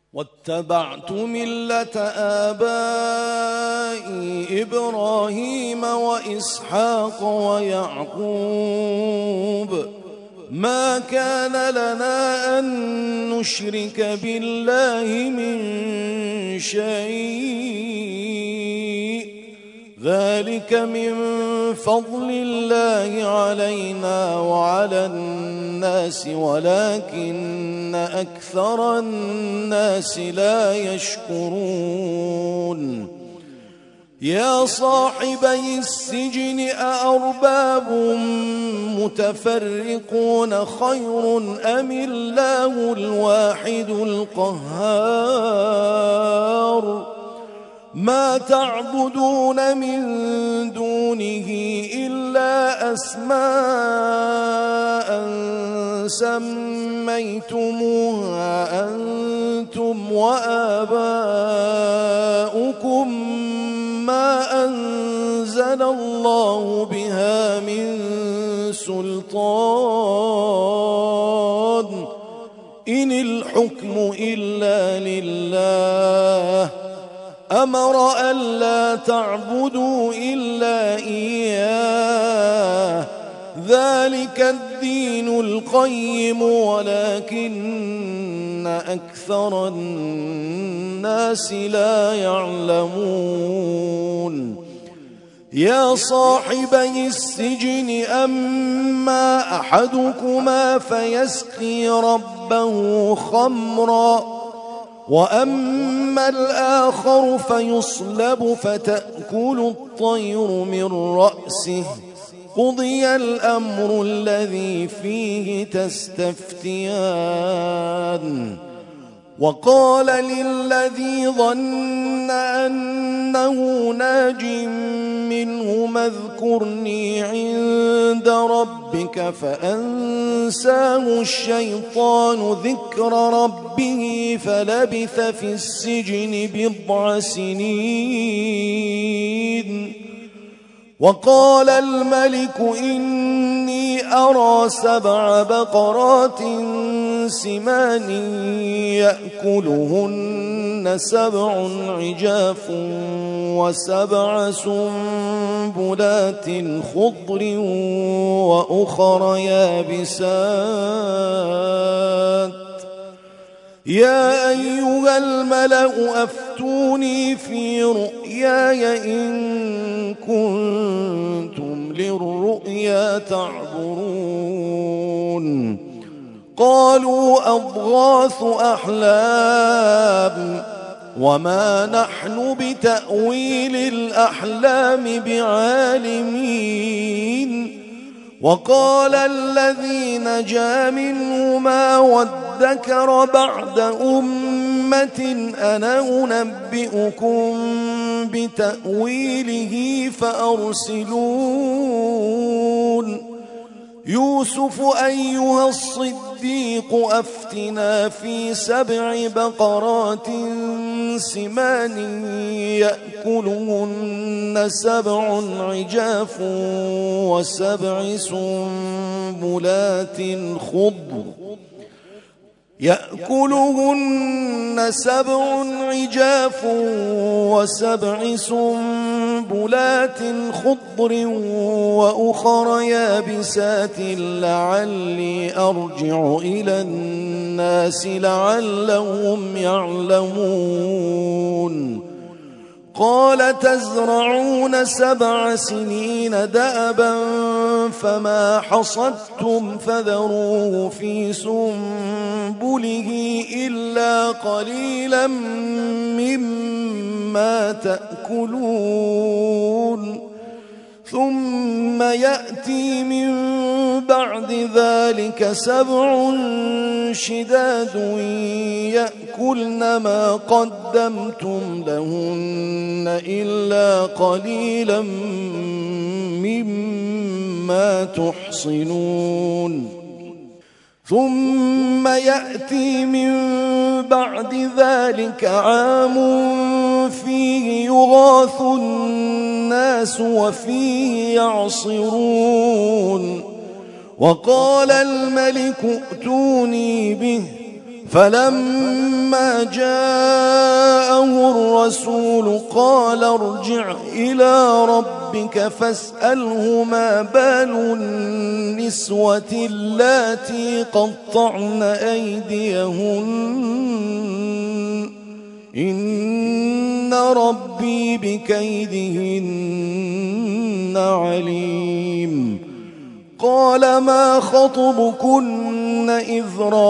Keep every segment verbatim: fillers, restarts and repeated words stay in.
واتبعت ملة آبائي إبراهيم وإسحاق ويعقوب ما كان لنا أن نشرك بالله من شيء ذلك من فضل الله علينا وعلى الناس ولكن أكثر الناس لا يشكرون يا صاحبي السجن أأرباب متفرقون خير أم الله الواحد القهار ما تعبدون من دونه إلا أسماء سميتموها أنتم وآباؤكم ما أنزل الله بها من سلطان إن الحكم إلا لله أمر ألا تعبدوا إلا إياه ذلك الدين القيم ولكن أكثر الناس لا يعلمون يا صاحبي السجن أما أحدكما فيسقي ربه خمرا وأما الآخر فيصلب فتأكل الطير من رأسه قضي الأمر الذي فيه تستفتيان وقال للذي ظن أنه ناج منهما اذكرني عند ربك فأنساه الشيطان ذكر ربه فلبث في السجن بضع سنين وقال الملك إني أرى سبع بقرات سمان يأكلهن سبع عجاف وسبع سنبلات خضر وأخر يابسات يا أيها الملأ أفتوني في رؤياي إن كنتم للرؤيا تعبرون قالوا أضغاث أحلام وما نحن بتأويل الأحلام بعالمين وقال الذي نجا منهما وادكر بعد أمة أنا أنبئكم بتأويله فأرسلون يوسف أيها الصديق أفتنا في سبع بقرات سمان يأكلهن سبع عجاف وسبع سنبلات خضر يأكلهن سبع عجاف وسبع سنبلات خضر وأخر يابسات لعلي أرجع إلى الناس لعلهم يعلمون قال تزرعون سبع سنين دأبا فما حصدتم فذروه في سنبله إلا قليلا مما تأكلون ثم يأتي من بعد ذلك سبع شداد يأكلن ما قدمتم لهن إلا قليلا مما تحصنون ثم يأتي من بعد ذلك عام فيه يغاث الناس وفيه يعصرون وقال الملك ائتوني به فلما جاءه الرسول قال ارجع إلى ربك فاسأله ما بال النسوة اللاتي قطعن أيديهن إن ربي بكيدهن عليم. قال ما خطبكن إذ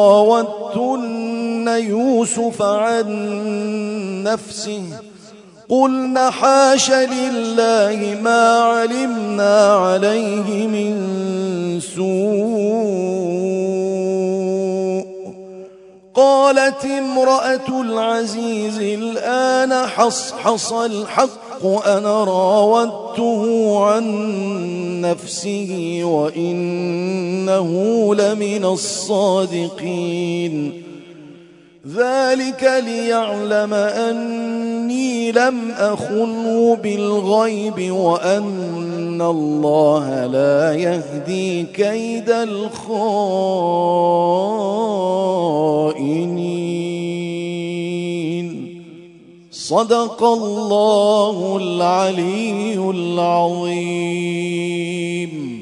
راوتن يوسف عن نفسه قلن حاش لله ما علمنا عليه من سوء. قالت امرأة العزيز الآن حصحص الحق أنا راودته عن نفسه وإنه لمن الصادقين. ذلك ليعلم أني لم أخنه بالغيب وأن الله لا يهدي كيد الخائنين. صدق الله العلي العظيم.